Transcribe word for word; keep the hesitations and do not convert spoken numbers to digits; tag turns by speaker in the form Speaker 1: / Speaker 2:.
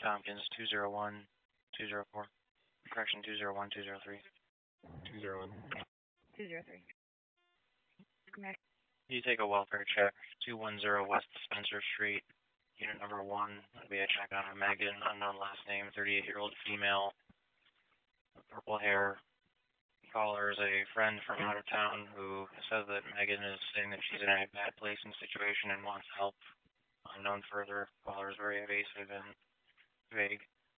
Speaker 1: Tompkins, two zero one, two zero four. Correction, two zero one, two zero three.
Speaker 2: two zero one.
Speaker 3: two zero three. Correct.
Speaker 1: You take a welfare check, two one zero West Spencer Street, unit number one. That'll be a check on Megan, unknown last name, thirty-eight-year-old female, purple hair. Caller is a friend from out of town who says that Megan is saying that she's in a bad place and situation and wants help. Unknown further. Caller is very evasive and vague.